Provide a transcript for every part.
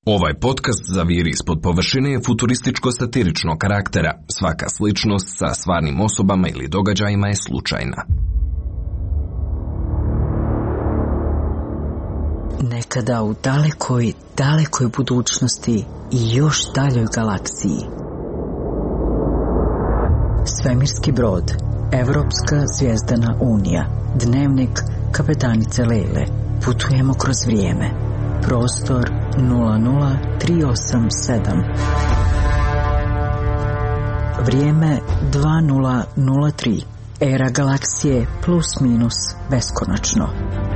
Ovaj podcast zaviri ispod površine je futurističko-satiričnog karaktera. Svaka sličnost sa stvarnim osobama ili događajima je slučajna. Nekada u dalekoj, dalekoj budućnosti i još daljoj galaksiji. Svemirski brod, Evropska zvijezdana unija, dnevnik kapetanice Lejle. Putujemo kroz vrijeme. Prostor 00387. Vrijeme 2003. Era galaksije plus minus beskonačno.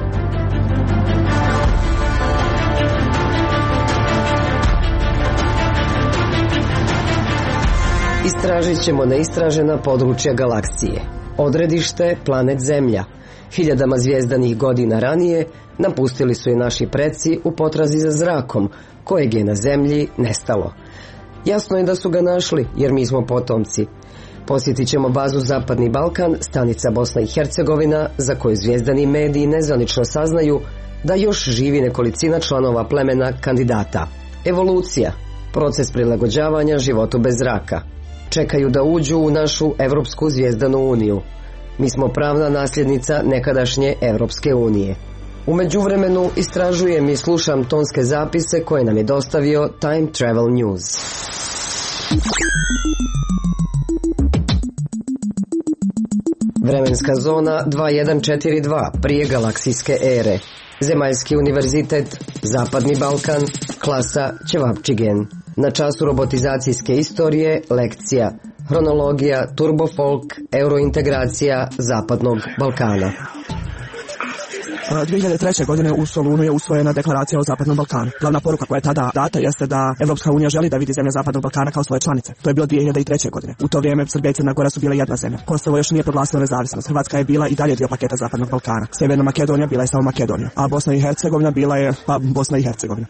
Istražit ćemo neistražena područja galaksije. Odredište planet Zemlja. Hiljadama zvijezdanih godina ranije napustili su je naši preci u potrazi za zrakom, kojeg je na Zemlji nestalo. Jasno je da su ga našli, jer mi smo potomci. Posjetit ćemo bazu Zapadni Balkan, stanica Bosna i Hercegovina, za koju zvijezdani mediji nezvanično saznaju da još živi nekolicina članova plemena kandidata. Evolucija, proces prilagođavanja životu bez zraka. Čekaju da uđu u našu Evropsku zvijezdanu uniju. Mi smo pravna nasljednica nekadašnje Evropske unije. U međuvremenu istražujem i slušam tonske zapise koje nam je dostavio Time Travel News. Vremenska zona 2142 prije galaksijske ere. Zemaljski univerzitet, Zapadni Balkan, klasa Ćevapčigen. Na času robotizacijske istorije, lekcija hronologija, turbofolk, eurointegracija Zapadnog Balkana. 2003. godine u Solunu je usvojena deklaracija o Zapadnom Balkanu. Glavna poruka koja je tada data jeste da Evropska unija želi da vidi zemlje Zapadnog Balkana kao svoje članice. To je bilo 2003. godine. U to vrijeme Srbija i Crna Gora su bile jedna zemlja. Kosovo još nije proglasilo nezavisnost. Hrvatska je bila i dalje dio paketa Zapadnog Balkana. Sjeverna Makedonija bila je samo Makedonija, a Bosna i Hercegovina bila je Bosna i Hercegovina.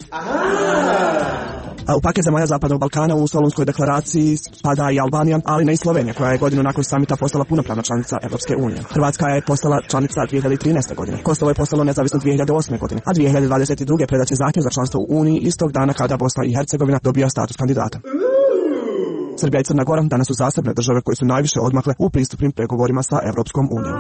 U paket zemalja Zapadnog Balkana u Solunskoj deklaraciji spada i Albanija, ali ne i Slovenija, koja je godinu nakon samita postala punopravna članica Evropske unije. Hrvatska je postala članica 2013. godine. Kosovo je postalo nezavisno 2008. godine, a 2022. predaće zahtjev za članstvo u Uniji istog dana kada Bosna i Hercegovina dobija status kandidata. Srbija i Crna Gora danas su zasebne države koje su najviše odmakle u pristupnim pregovorima sa Evropskom unijom.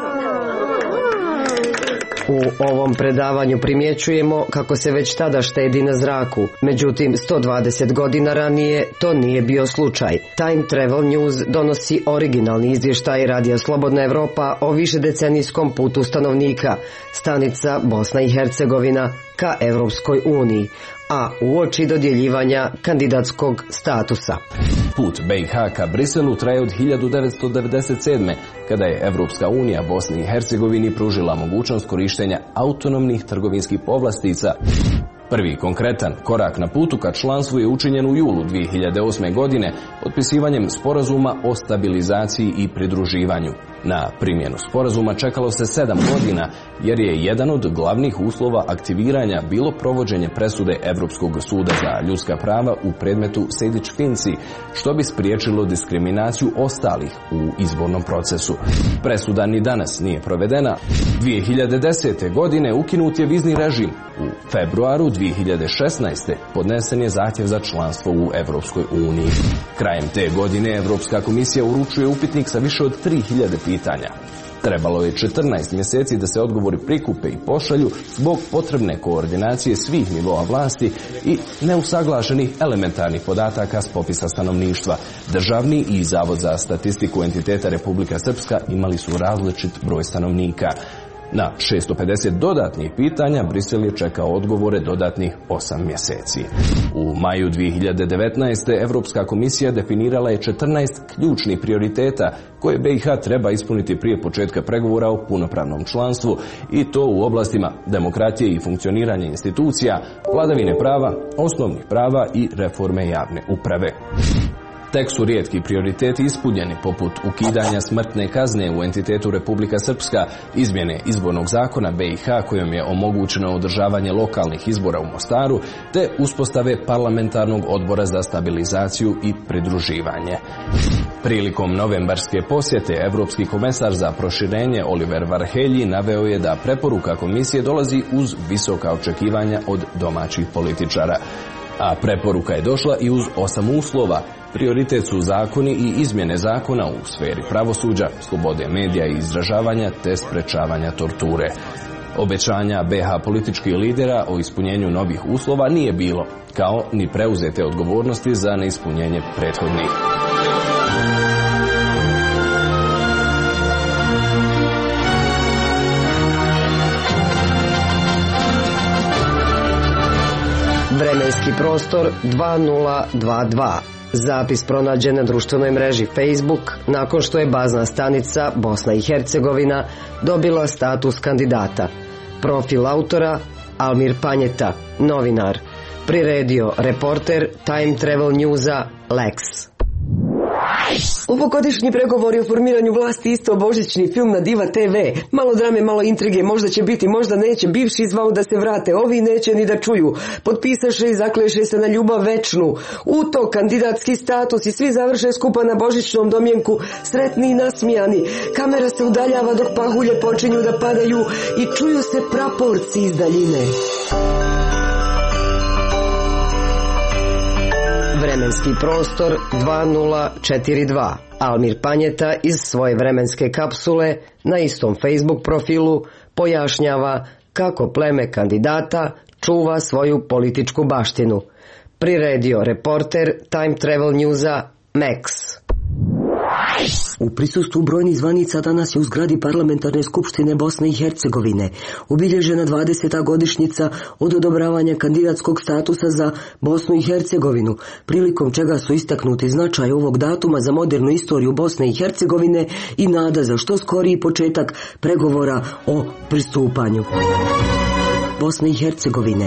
U ovom predavanju primjećujemo kako se već tada štedi na zraku. Međutim, 120 godina ranije to nije bio slučaj. Time Travel News donosi originalni izvještaj Radija Slobodna Evropa o višedecenijskom putu stanovnika, stanica Bosna i Hercegovina ka Evropskoj uniji, a uoči dodjeljivanja kandidatskog statusa. Put BiH ka Briselu traje od 1997. kada je Evropska unija Bosni i Hercegovini pružila mogućnost korištenja autonomnih trgovinskih povlastica. Prvi konkretan korak na putu ka članstvu je učinjen u julu 2008. godine potpisivanjem sporazuma o stabilizaciji i pridruživanju. Na primjenu sporazuma čekalo se 7 godina jer je jedan od glavnih uslova aktiviranja bilo provođenje presude Evropskog suda za ljudska prava u predmetu Sejdić-Finci, što bi spriječilo diskriminaciju ostalih u izbornom procesu. Presuda ni danas nije provedena. 2010. godine ukinut je vizni režim. U februaru 2016. podnesen je zahtjev za članstvo u Evropskoj uniji. Krajem te godine Evropska komisija uručuje upitnik sa više od 3000 pitanja. Trebalo je 14 mjeseci da se odgovori prikupe i pošalju zbog potrebne koordinacije svih nivoa vlasti i neusaglašenih elementarnih podataka s popisa stanovništva. Državni i Zavod za statistiku entiteta Republika Srpska imali su različit broj stanovnika. Na 650 dodatnih pitanja Brisel je čekao odgovore dodatnih 8 mjeseci. U maju 2019. Evropska komisija definirala je 14 ključnih prioriteta koje BiH treba ispuniti prije početka pregovora o punopravnom članstvu, i to u oblastima demokratije i funkcioniranja institucija, vladavine prava, osnovnih prava i reforme javne uprave. Tek su rijetki prioriteti ispunjeni, poput ukidanja smrtne kazne u entitetu Republika Srpska, izmjene izbornog zakona BiH kojom je omogućeno održavanje lokalnih izbora u Mostaru, te uspostave parlamentarnog odbora za stabilizaciju i pridruživanje. Prilikom novembarske posjete, Evropski komesar za proširenje Oliver Varhelyi naveo je da preporuka komisije dolazi uz visoka očekivanja od domaćih političara. A preporuka je došla i uz 8 uslova. Prioritet su zakoni i izmjene zakona u sferi pravosuđa, slobode medija i izražavanja te sprečavanja torture. Obećanja BiH političkih lidera o ispunjenju novih uslova nije bilo, kao ni preuzete odgovornosti za neispunjenje prethodnih. Vremenski prostor 2022. Zapis pronađen na društvenoj mreži Facebook nakon što je bazna stanica Bosna i Hercegovina dobila status kandidata. Profil autora Almir Panjeta, novinar. Priredio reporter Time Travel Newsa Lex. Ovogodišnji pregovori o formiranju vlasti isto božićni film na Diva TV. Malo drame, malo intrige, možda će biti, možda neće. Bivši zvao da se vrate, ovi neće ni da čuju. Potpisaše i zakleše se na ljubav večnu. U to kandidatski status i svi završe skupa na božićnom domjenku, sretni i nasmijani. Kamera se udaljava dok pahulje počinju da padaju i čuju se praporci iz daljine. Vremenski prostor 2042. Almir Panjeta iz svoje vremenske kapsule na istom Facebook profilu pojašnjava kako pleme kandidata čuva svoju političku baštinu. Priredio reporter Time Travel Newsa Max. U prisustvu brojnih zvanica danas je u zgradi Parlamentarne skupštine Bosne i Hercegovine obilježena 20. godišnjica od odobravanja kandidatskog statusa za Bosnu i Hercegovinu, prilikom čega su istaknuti značaj ovog datuma za modernu istoriju Bosne i Hercegovine i nada za što skoriji početak pregovora o pristupanju Bosne i Hercegovine.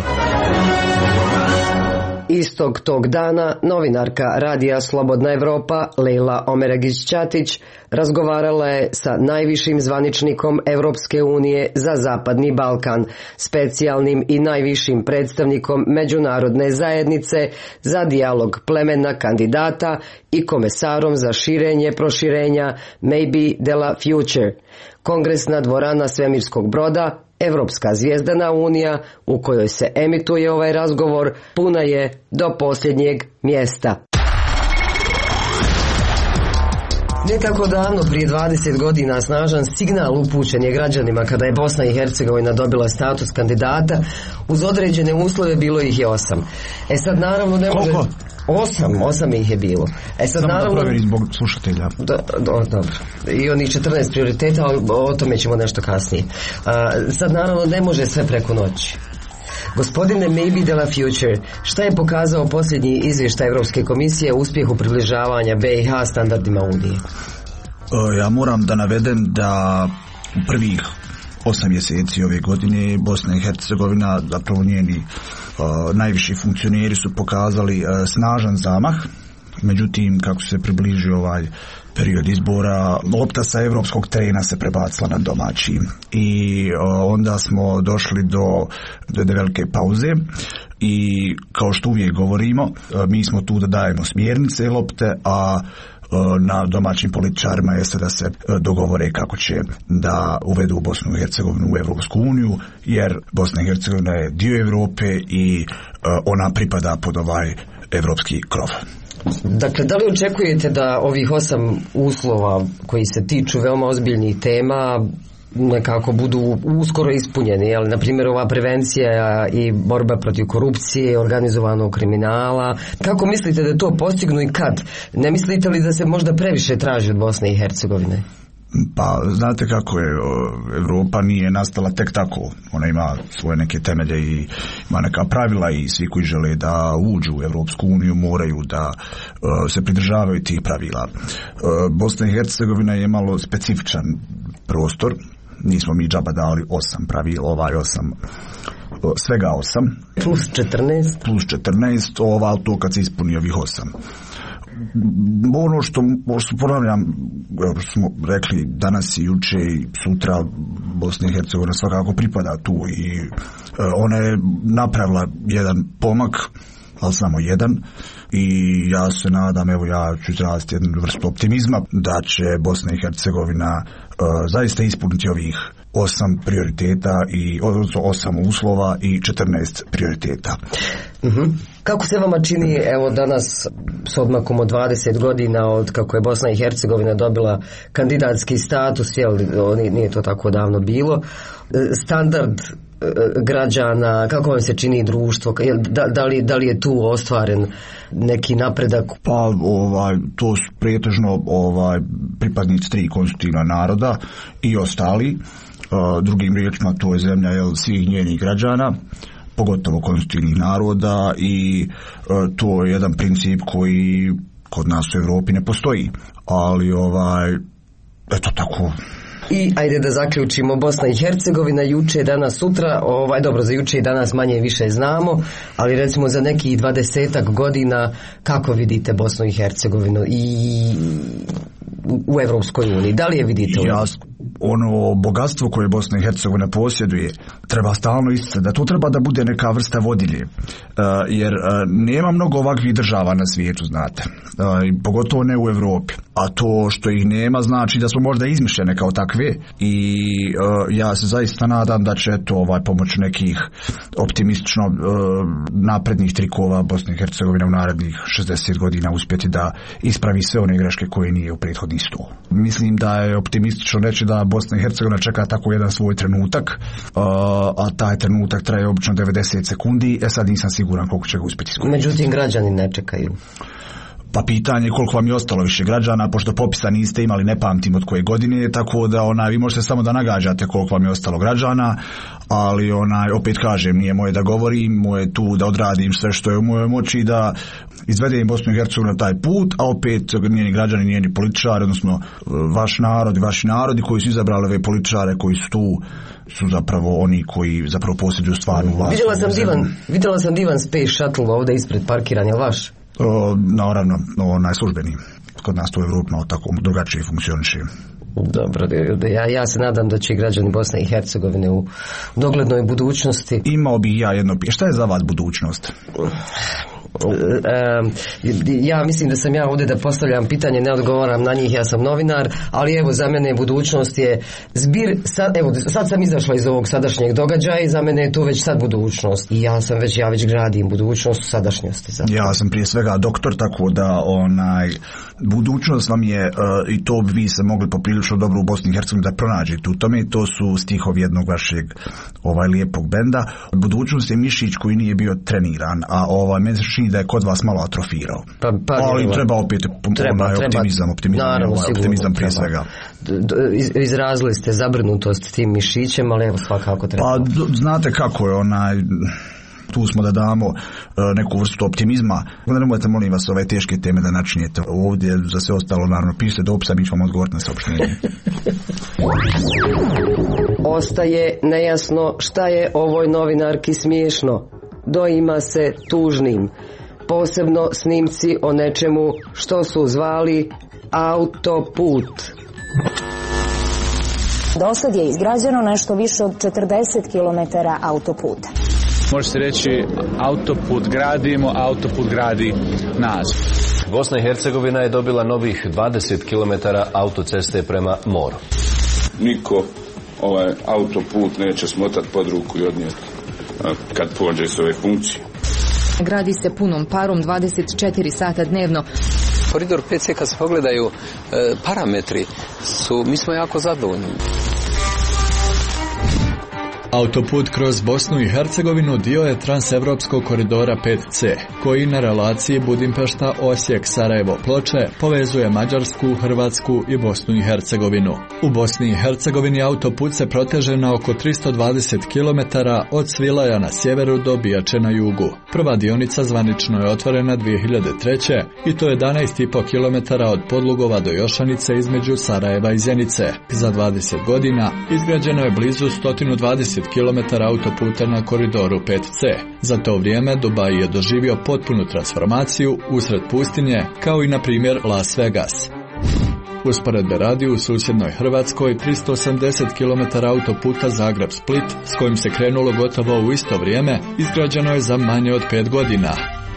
Istog tog dana novinarka radija Slobodna Evropa Lejla Omeragić-Ćatić razgovarala je sa najvišim zvaničnikom Evropske unije za Zapadni Balkan, specijalnim i najvišim predstavnikom međunarodne zajednice za dijalog plemena kandidata i komesarom za širenje proširenja Maybe de la Future. Kongresna dvorana svemirskog broda, Evropska zvijezdana unija u kojoj se emituje ovaj razgovor, puna je do posljednjeg mjesta. Ne tako davno, prije 20 godina, snažan signal upućen je građanima kada je Bosna i Hercegovina dobila status kandidata. Uz određene uslove bilo ih je 8. Sad naravno ne može... Koliko? 8 ih je bilo. Sad samo naravno... da provjeri zbog slušatelja. Dobro. I onih 14 prioriteta, ali o tome ćemo nešto kasnije. Sad naravno ne može sve preko noći. Gospodine Maybe de la Future, šta je pokazao posljednji izvještaj Europske komisije o uspjehu približavanja BiH standardima Unije? Ja moram da navedem da u prvih 8 mjeseci ove godine Bosna i Hercegovina, zapravo njeni najviši funkcioneri su pokazali snažan zamah. Međutim, kako se približio ovaj period izbora, lopta sa evropskog terena se prebacila na domaći i onda smo došli do velike pauze i kao što uvijek govorimo, mi smo tu da dajemo smjernice lopte, a na domaćim političarima jeste da se dogovore kako će da uvedu Bosnu i Hercegovinu u Evropsku uniju, jer Bosna i Hercegovina je dio Europe i ona pripada pod ovaj evropski krov. Dakle, da li očekujete da ovih 8 uslova koji se tiču veoma ozbiljnih tema nekako budu uskoro ispunjeni, ali na primjer ova prevencija i borba protiv korupcije, organizovanog kriminala, kako mislite da to postignu i kad? Ne mislite li da se možda previše traži od Bosne i Hercegovine? Pa znate kako je, Europa nije nastala tek tako, ona ima svoje neke temelje i ima neka pravila i svi koji žele da uđu u Europsku uniju moraju da se pridržavaju tih pravila. Bosna i Hercegovina je malo specifičan prostor, nismo mi džaba dali 8 pravila, svega 8. Plus 14. Plus 14, to kad se ispuni ovih 8. Ono što ponavljam, što smo rekli danas i juče i sutra, Bosna i Hercegovina svakako pripada tu i ona je napravila jedan pomak, ali samo jedan, i ja se nadam, ja ću izraziti jednu vrstu optimizma da će Bosna i Hercegovina zaista ispuniti ovih 8 prioriteta i 8 uslova i 14 prioriteta. Kako se vama čini, evo danas s odmakom od 20 godina od kako je Bosna i Hercegovina dobila kandidatski status, jel, nije to tako davno bilo, standard građana, kako vam se čini društvo, da li je tu ostvaren neki napredak? Pa to su pretežno pripadnici 3 konstitutivna naroda i ostali, drugim riječima to je zemlja svih njenih građana, pogotovo konstitutivnih naroda, i to je jedan princip koji kod nas u Europi ne postoji, ali eto tako. I ajde da zaključimo, Bosna i Hercegovina juče, danas, sutra, dobro, za juče i danas manje i više znamo, ali recimo za nekih 20-ak godina kako vidite Bosnu i Hercegovinu i u Evropskoj uniji? Da li je vidite? Ono bogatstvo koje Bosna i Hercegovina posjeduje treba stalno isticati, da to treba da bude neka vrsta vodilje, jer nema mnogo ovakvih država na svijetu, znate, pogotovo ne u Europi, a to što ih nema znači da su možda izmišljene kao takve, i ja se zaista nadam da će to pomoć nekih optimistično naprednih trikova Bosne i Hercegovine u narednih 60 godina uspjeti da ispravi sve one greške koje nije u prethodnih 100. Mislim da je optimistično reći da Bosna i Hercegovina čeka tako jedan svoj trenutak, a taj trenutak traje obično 90 sekundi, sad nisam siguran koliko će ga uspjeti iskoristiti. Međutim, građani ne čekaju. Pa pitanje je koliko vam je ostalo više građana, pošto popisa niste imali, ne pamtim od koje godine, tako da vi možete samo da nagađate koliko vam je ostalo građana, ali opet kažem, nije moje da govorim, moje tu da odradim sve što je u mojoj moći, da izvedem Bosnu i Hercegovinu na taj put, a opet njeni građani, njeni političari, odnosno vaš narod i vaši narodi koji su izabrali ove političare koji su tu, su zapravo oni koji zapravo posjeduju stvarnu vlast. Vidjela sam divan Space Shuttle ovdje ispred parkiran, je li vaš? Naravno, službeni. Kod nas to u Evropi malo tako drugačije funkcioniše. Dobro, ja se nadam da će građani Bosne i Hercegovine u doglednoj budućnosti. Imao bih ja jedno pitanje. Šta je za vas budućnost? Ja mislim da sam ja ovdje da postavljam pitanje, ne odgovaram na njih, ja sam novinar, ali evo za mene budućnost je zbir, sad sam izašla iz ovog sadašnjeg događaja i za mene je to već sad budućnost i ja već gradim budućnost u sadašnjosti. Ja sam prije svega doktor, tako da budućnost vam je, i to bi vi se mogli poprilično dobro u Bosni i Hercegovini da pronađete u tome, to su stihovi jednog vašeg lijepog benda. Budućnost je mišić koji nije bio treniran, a meni se čini da je kod vas malo atrofirao. Ali treba opet optimizam prije svega. Izrazili ste zabrinutost tim mišićem, ali evo svakako treba. Pa znate kako je tu smo da damo neku vrstu optimizma. Nemojte, molim vas, ove teške teme da načinjete ovdje, za sve ostalo naravno pišite dopisa, mi ćemo odgovoriti na saopštenje. Ostaje nejasno šta je ovoj novinarki smiješno. Doima se tužnim. Posebno snimci o nečemu što su zvali autoput. Dosad je izgrađeno nešto više od 40 km autoputa. Može se reći autoput gradimo, autoput gradi nas. Bosna i Hercegovina je dobila novih 20 km autoceste prema moru. Niko ovaj autoput neće smotati pod ruku i odnijeti kad pođe s ove funkcije. Gradi se punom parom 24 sata dnevno. Koridor 5C, kad se pogledaju parametri, mi smo jako zadovoljni. Autoput kroz Bosnu i Hercegovinu dio je transevropskog koridora 5C, koji na relaciji Budimpešta-Osijek-Sarajevo-Ploče povezuje Mađarsku, Hrvatsku i Bosnu i Hercegovinu. U Bosni i Hercegovini autoput se proteže na oko 320 km od Svilaja na sjeveru do Bijače na jugu. Prva dionica zvanično je otvorena 2003. i to je 11,5 km od Podlugova do Jošanice između Sarajeva i Zenice. Za 20 godina izgrađeno je blizu 120 km autoputa na koridoru 5C. Za to vrijeme Dubaj je doživio potpunu transformaciju usred pustinje, kao i na primjer Las Vegas. Usporedbe radi, u susjednoj Hrvatskoj 380 km autoputa Zagreb-Split, s kojim se krenulo gotovo u isto vrijeme, izgrađeno je za manje od 5 godina.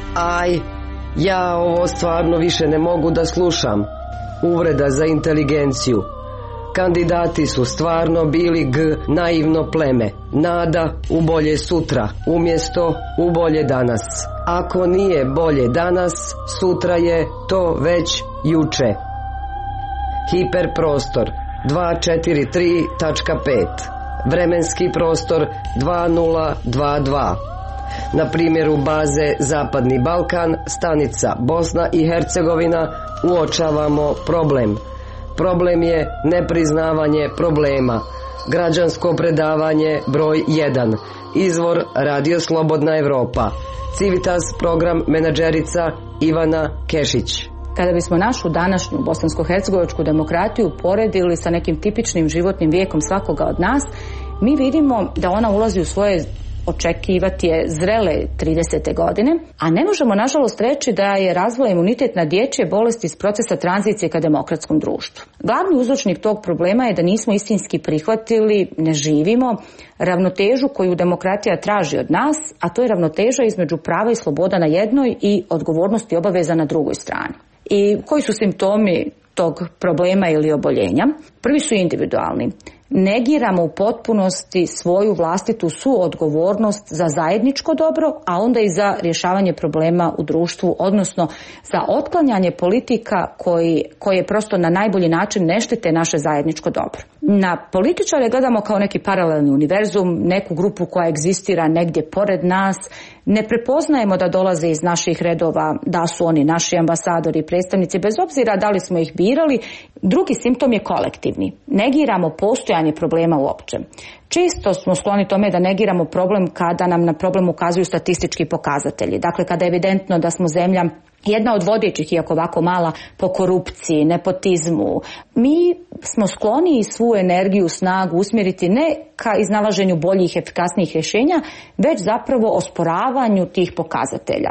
Ja ovo stvarno više ne mogu da slušam. Uvreda za inteligenciju. Kandidati su stvarno bili naivno pleme, nada u bolje sutra, umjesto u bolje danas. Ako nije bolje danas, sutra je to već juče. Hiperprostor 243.5, vremenski prostor 2022. Na primjeru baze Zapadni Balkan, stanica Bosna i Hercegovina, uočavamo problem. Problem je nepriznavanje problema. Građansko predavanje broj 1. Izvor Radio Slobodna Evropa. Civitas program menadžerica Ivana Kešić. Kada bismo našu današnju bosansko-hercegovačku demokratiju poredili sa nekim tipičnim životnim vijekom svakoga od nas, mi vidimo da ona ulazi u svoje očekivati je zrele 30. godine, a ne možemo nažalost reći da je razvoj imunitet na dječje bolesti iz procesa tranzicije ka demokratskom društvu. Glavni uzročnik tog problema je da nismo istinski prihvatili, ne živimo ravnotežu koju demokratija traži od nas, a to je ravnoteža između prava i sloboda na jednoj i odgovornosti i obaveza na drugoj strani. I koji su simptomi tog problema ili oboljenja? Prvi su individualni. Negiramo u potpunosti svoju vlastitu suodgovornost za zajedničko dobro, a onda i za rješavanje problema u društvu, odnosno za otklanjanje politika koje prosto na najbolji način ne štite naše zajedničko dobro. Na političare gledamo kao neki paralelni univerzum, neku grupu koja egzistira negdje pored nas. Ne prepoznajemo da dolaze iz naših redova, da su oni naši ambasadori i predstavnici, bez obzira da li smo ih birali. Drugi simptom je kolektivni. Negiramo postojanje problema uopće. Često smo skloni tome da negiramo problem kada nam na problem ukazuju statistički pokazatelji. Dakle, kada je evidentno da smo zemlja jedna od vodećih, iako ovako mala, po korupciji, nepotizmu. Mi smo skloni svu energiju, snagu usmjeriti ne ka iznalaženju boljih, efikasnijih rješenja, već zapravo osporavanju tih pokazatelja.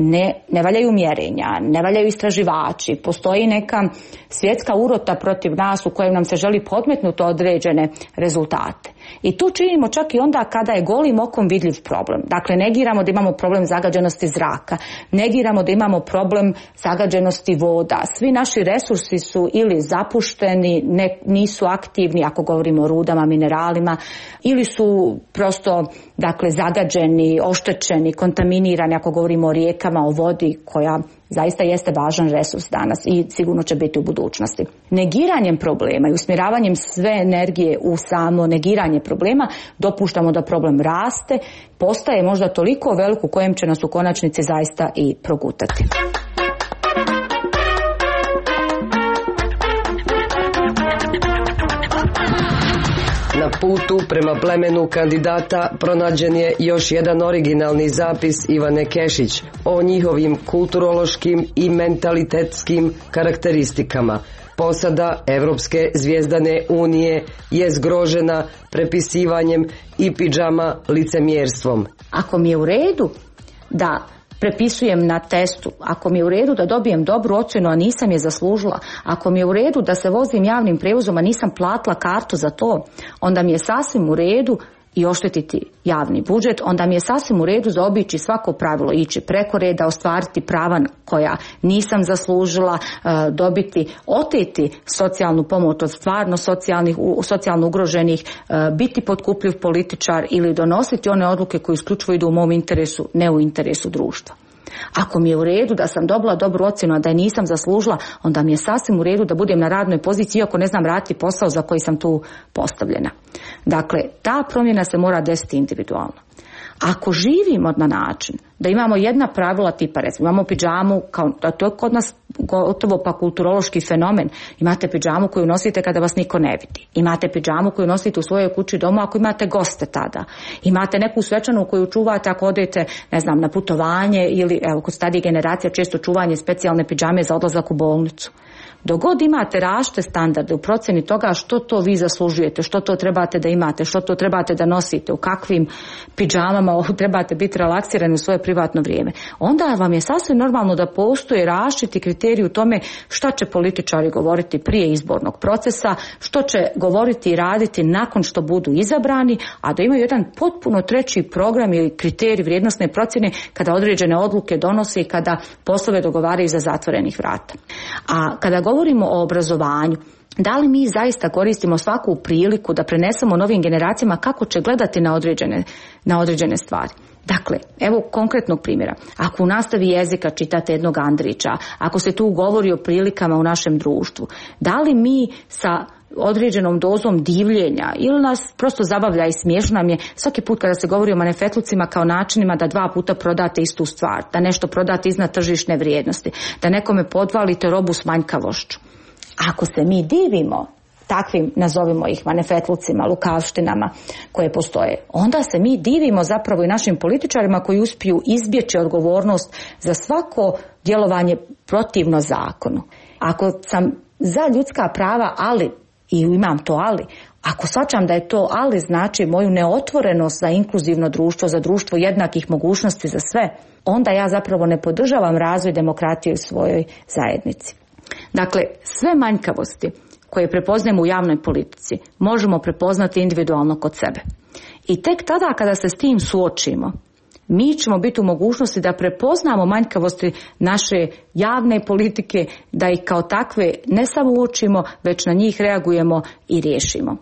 Ne valjaju mjerenja, ne valjaju istraživači, postoji neka svjetska urota protiv nas u kojem nam se želi podmetnuti određene rezultate. I tu činimo čak i onda kada je golim okom vidljiv problem. Dakle, negiramo da imamo problem zagađenosti zraka, negiramo da imamo problem zagađenosti voda. Svi naši resursi su ili zapušteni, nisu aktivni ako govorimo o rudama, mineralima, ili su prosto zagađeni, oštećeni, kontaminirani ako govorimo o rijekama, o vodi koja zaista jeste važan resurs danas i sigurno će biti u budućnosti. Negiranjem problema i usmjeravanjem sve energije u samo negiranje problema dopuštamo da problem raste, postaje možda toliko velik u kojem će nas u konačnici zaista i progutati. Na putu prema plemenu kandidata pronađen je još jedan originalni zapis Ivane Kešić o njihovim kulturološkim i mentalitetskim karakteristikama. Posada Evropske zvijezdane unije je zgrožena prepisivanjem i pidžama licemjerstvom. Ako mi je u redu da prepisujem na testu, ako mi je u redu da dobijem dobru ocjenu, a nisam je zaslužila, ako mi je u redu da se vozim javnim prijevozom, a nisam platila kartu za to, onda mi je sasvim u redu i oštetiti javni budžet, onda mi je sasvim u redu zaobići svako pravilo, ići preko reda, ostvariti prava koja nisam zaslužila, oteti socijalnu pomoć od stvarno socijalno ugroženih, biti potkupljiv političar ili donositi one odluke koje isključivo idu u mom interesu, ne u interesu društva. Ako mi je u redu da sam dobila dobru ocjenu, a da je nisam zaslužila, onda mi je sasvim u redu da budem na radnoj poziciji, iako ne znam raditi posao za koji sam tu postavljena. Dakle, ta promjena se mora desiti individualno. Ako živimo na način da imamo jedna pravila tipa, recimo imamo pidžamu, to je kod nas gotovo pa kulturološki fenomen, imate pidžamu koju nosite kada vas niko ne vidi, imate pidžamu koju nosite u svojoj kući doma ako imate goste tada, imate neku svečanu koju čuvate ako odete, na putovanje ili kod starije generacija često čuvanje specijalne pidžame za odlazak u bolnicu. Dok god imate različite standarde u procjeni toga što to vi zaslužujete, što to trebate da imate, što to trebate da nosite, u kakvim pidžamama trebate biti relaksirani u svoje privatno vrijeme, onda vam je sasvim normalno da postoje različiti kriteriji kriterij u tome šta će političari govoriti prije izbornog procesa, što će govoriti i raditi nakon što budu izabrani, a da imaju jedan potpuno treći program ili kriterij vrijednosne procjene kada određene odluke donose i kada poslove dogovaraju iza zatvorenih vrata. A kada govorimo o obrazovanju, da li mi zaista koristimo svaku priliku da prenesemo novim generacijama kako će gledati na određene stvari? Dakle, evo konkretnog primjera. Ako u nastavi jezika čitate jednog Andrića, ako se tu govori o prilikama u našem društvu, da li mi sa određenom dozom divljenja ili nas prosto zabavlja i smiješno nam je svaki put kada se govori o manifetlucima kao načinima da 2 puta prodate istu stvar, da nešto prodate iznad tržišne vrijednosti, da nekome podvalite robu s manjkavošću. Ako se mi divimo takvim, nazovimo ih manifetlucima, lukavštinama koje postoje, onda se mi divimo zapravo i našim političarima koji uspiju izbjeći odgovornost za svako djelovanje protivno zakonu. Ako sam za ljudska prava, ali, i imam to ali, ako shvaćam da je to ali znači moju neotvorenost za inkluzivno društvo, za društvo jednakih mogućnosti za sve, onda ja zapravo ne podržavam razvoj demokratije u svojoj zajednici. Dakle, sve manjkavosti koje prepoznajemo u javnoj politici možemo prepoznati individualno kod sebe. I tek tada kada se s tim suočimo, mi ćemo biti u mogućnosti da prepoznamo manjkavosti naše javne politike, da ih kao takve ne samo uočimo, već na njih reagujemo i riješimo.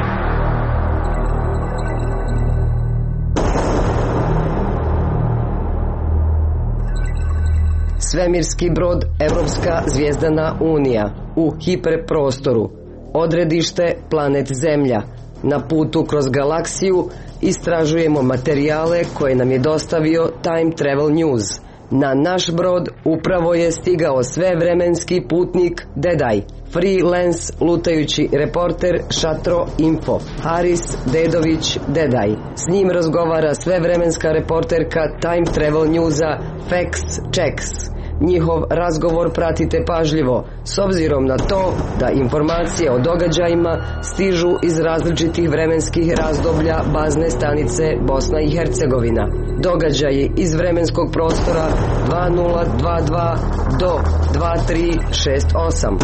Svemirski brod Evropska zvijezdana unija u hiperprostoru, odredište planet Zemlja. Na putu kroz galaksiju istražujemo materijale koje nam je dostavio Time Travel News. Na naš brod upravo je stigao svevremenski putnik Dedaj, freelance lutajući reporter Šatro Info, Haris Dedović Dedaj. S njim razgovara svevremenska reporterka Time Travel Newsa Facts Checks. Njihov razgovor pratite pažljivo, s obzirom na to da informacije o događajima stižu iz različitih vremenskih razdoblja bazne stanice Bosna i Hercegovina. Događaji iz vremenskog prostora 2022 do 2368.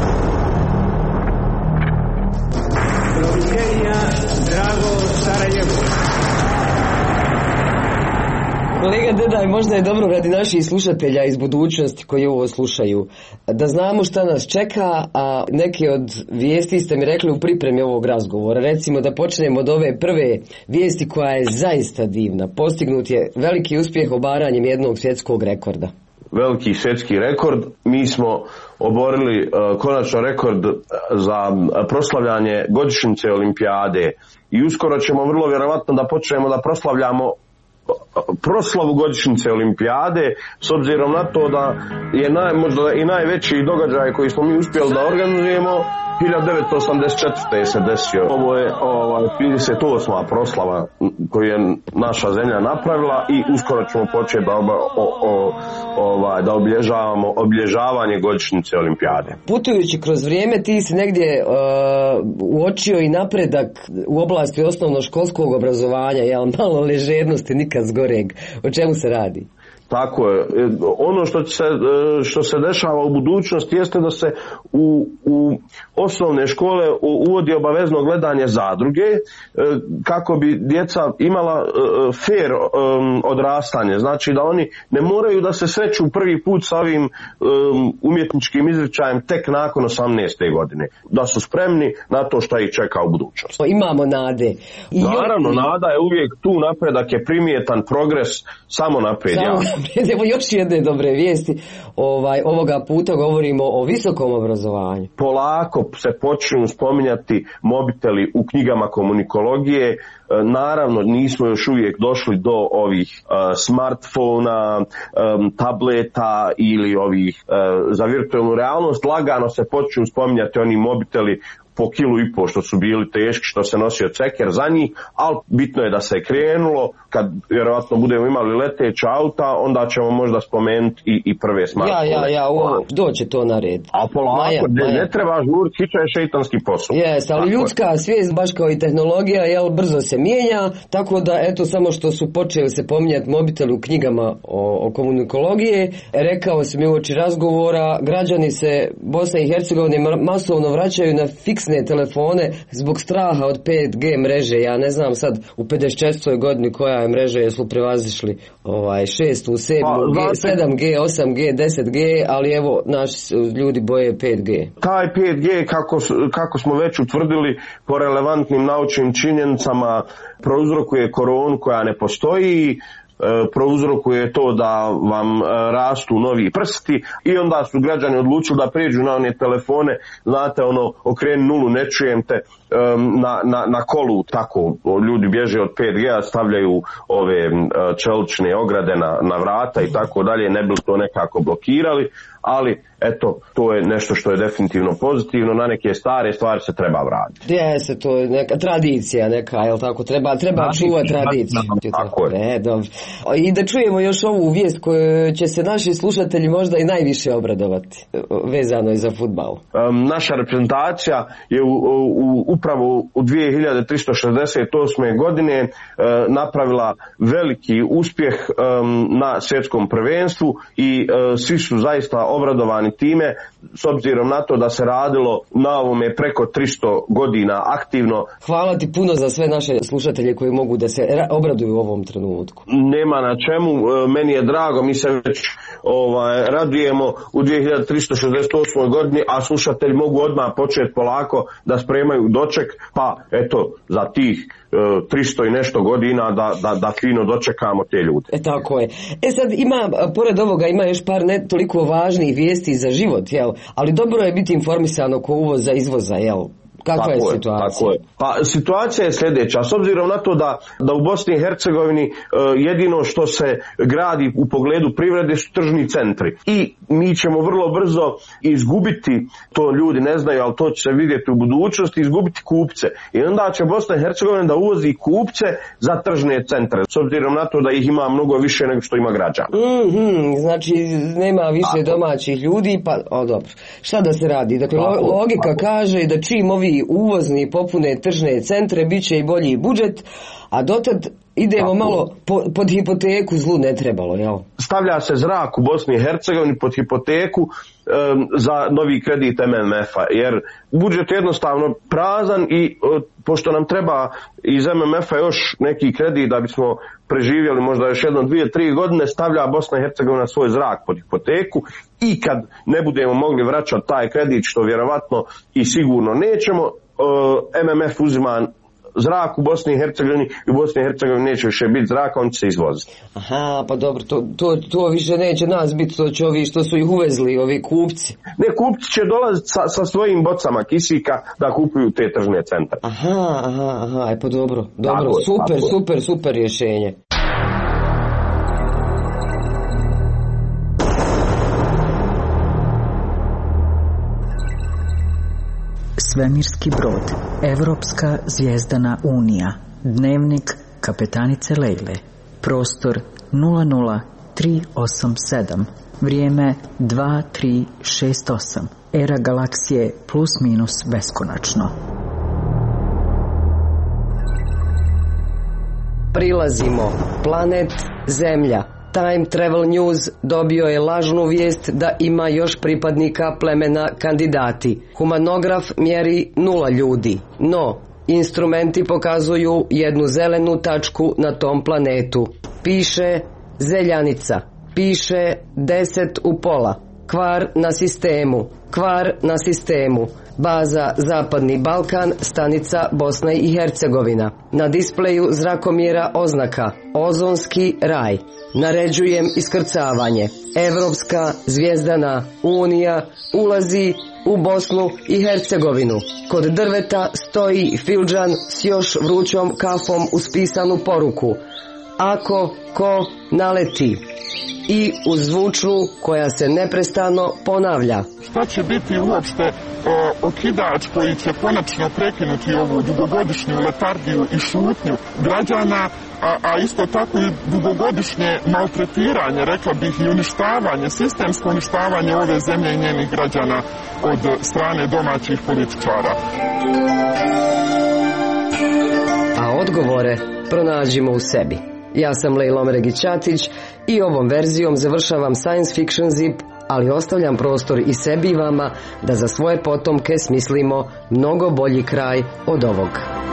Drago Sarajevo. Kolega Dedaj, možda je dobro radi naših slušatelja iz budućnosti koji ovo slušaju, da znamo šta nas čeka, a neke od vijesti ste mi rekli u pripremi ovog razgovora. Recimo da počnemo od ove prve vijesti koja je zaista divna. Postignut je veliki uspjeh obaranjem jednog svjetskog rekorda. Veliki svjetski rekord. Mi smo oborili konačno rekord za proslavljanje godišnjice olimpijade i uskoro ćemo vrlo vjerovatno da počnemo da proslavljamo proslavu godišnjice olimpijade, s obzirom na to da je možda i najveći događaj koji smo mi uspjeli da organizujemo 1984. se desio. Ovo je 38. proslava koju je naša zemlja napravila i uskoro ćemo početi da obilježavamo obilježavanje godišnjice olimpijade. Putujući kroz vrijeme ti si negdje uočio i napredak u oblasti osnovnoškolskog obrazovanja, malo ležernosti nikad zgoreg. O čemu se radi? Tako je. Ono što se dešava u budućnosti jeste da se u osnovne škole uvodi obavezno gledanje zadruge kako bi djeca imala fair odrastanje. Znači da oni ne moraju da se sreću prvi put sa ovim umjetničkim izričajem tek nakon 18. godine. Da su spremni na to što ih čeka u budućnosti. Imamo nade. Naravno, nada je uvijek tu, napredak je primjetan, progres samo naprijed. Evo još jedne dobre vijesti. Ovoga puta govorimo o visokom obrazovanju. Polako se počnu spominjati mobiteli u knjigama komunikologije. Naravno, nismo još uvijek došli do ovih smartfona, tableta ili ovih za virtualnu realnost. Lagano se počnu spominjati oni mobiteli po kilu i po što su bili teški, što se nosio ceker za njih, ali bitno je da se krenulo. Kad vjerovatno budemo imali leteća auta, onda ćemo možda spomenuti i prve smartfone. Doće to na red. A polako, ne treba žuriti, hića je šeitanski posao. Ali ljudska svijest, baš kao i tehnologija, brzo se mijenja, tako da eto, samo što su počeli se pominjati mobiteli u knjigama o komunikologije, rekao sam i uoči razgovora, građani se Bosne i Hercegovine masovno vraćaju na fiksne telefone zbog straha od 5G mreže. Ja ne znam sad u 54. godini koja je mreža, jesu prevazišli 6, 7G, 8G, 10G, ali evo naši ljudi boje 5G. Taj 5G, kako smo već utvrdili po relevantnim naučnim činjenicama, prouzrokuje koronu koja ne postoji, prouzrokuje to da vam rastu novi prsti i onda su građani odlučili da prijeđu na one telefone, znate, okreni nulu, ne čujem te, na kolu, tako ljudi bježe od 5G, stavljaju ove čelične ograde na vrata i tako dalje, ne bi to nekako blokirali, ali eto, to je nešto što je definitivno pozitivno, na neke stare stvari se treba vratiti. Jeste, to je neka tradicija neka, jel tako, treba čuvati tradiciju. Tako je. I da čujemo još ovu vijest koju će se naši slušatelji možda i najviše obradovati, vezano je za fudbal. Naša reprezentacija je upravo u 2368. godine napravila veliki uspjeh na svjetskom prvenstvu i svi su zaista obradovani time, s obzirom na to da se radilo na ovome preko 300 godina aktivno. Hvala ti puno za sve naše slušatelje koji mogu da se obraduju u ovom trenutku. Nema na čemu, meni je drago, mi se već radujemo u 2368. godini, a slušatelji mogu odmah početi polako da spremaju doček, pa eto, za tih 300 i nešto godina da fino dočekamo te ljude. Tako je. Sad pored ovoga ima još par ne toliko važnih vijesti za život, jel? Ali dobro je biti informisan oko uvoza, izvoza, jel? Kakva je situacija? Tako je. Pa situacija je sljedeća. S obzirom na to da u Bosni i Hercegovini jedino što se gradi u pogledu privrede su tržni centri. I mi ćemo vrlo brzo izgubiti, to ljudi ne znaju, ali to će se vidjeti u budućnosti, izgubiti kupce. I onda će Bosna i Hercegovina da uvozi kupce za tržne centre. S obzirom na to da ih ima mnogo više nego što ima građana. Znači nema više domaćih ljudi, pa dobro. Šta da se radi? Dakle, logika kaže da čim ovi uvozni popune tržne centre, bit će i bolji budžet, a dotad idemo malo pod hipoteku, zlu ne trebalo, jel? Stavlja se zrak u Bosni i Hercegovini pod hipoteku za novi kredit MMF-a, jer budžet je jednostavno prazan i pošto nam treba iz MMF-a još neki kredit da bismo preživjeli možda još 1, 2, 3 godine, stavlja Bosna i Hercegovina svoj zrak pod hipoteku i kad ne budemo mogli vraćati taj kredit, što vjerovatno i sigurno nećemo, MMF uzima zrak u Bosni i Hercegovini i u Bosni i Hercegovini neće više biti zraka, on će se izvoziti. Aha, pa dobro, to više neće nas biti, to će ovi što su ih uvezli, ovi kupci. Ne, kupci će dolaziti sa svojim bocama kisika da kupuju te tržne centre. Aha, pa dobro, super rješenje. Svemirski brod, Evropska zvijezdana unija, dnevnik kapetanice Lejle, prostor 00387, vrijeme 2368, era galaksije plus minus beskonačno. Prilazimo, planet Zemlja. Time Travel News dobio je lažnu vijest da ima još pripadnika plemena kandidati. Humanograf mjeri 0 ljudi, no instrumenti pokazuju jednu zelenu tačku na tom planetu. Piše zeljanica, piše 10 u pola, kvar na sistemu, baza Zapadni Balkan, stanica Bosna i Hercegovina. Na displeju zrakomjera oznaka ozonski raj. Naređujem iskrcavanje. Evropska zvijezdana unija ulazi u Bosnu i Hercegovinu. Kod drveta stoji fildžan s još vrućom kafom uz pisanu poruku. ako ko naleti i uz zvučnu koja se neprestano ponavlja. Šta će biti uopšte okidač koji će konačno prekinuti ovu dugogodišnju letargiju i šutnju građana, a isto tako i dugogodišnje maltretiranje, rekla bih, i uništavanje, sistemsko uništavanje ove zemlje i njenih građana od strane domaćih političara. A odgovore pronađimo u sebi. Ja sam Lejla Omeregić-Ćatić i ovom verzijom završavam Science Fiction Zip, ali ostavljam prostor i sebi i vama da za svoje potomke smislimo mnogo bolji kraj od ovog.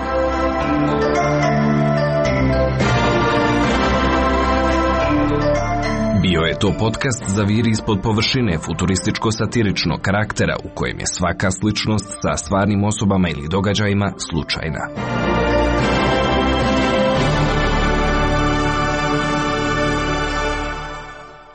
Bio je to podcast Zaviri ispod površine futurističko-satiričnog karaktera u kojem je svaka sličnost sa stvarnim osobama ili događajima slučajna.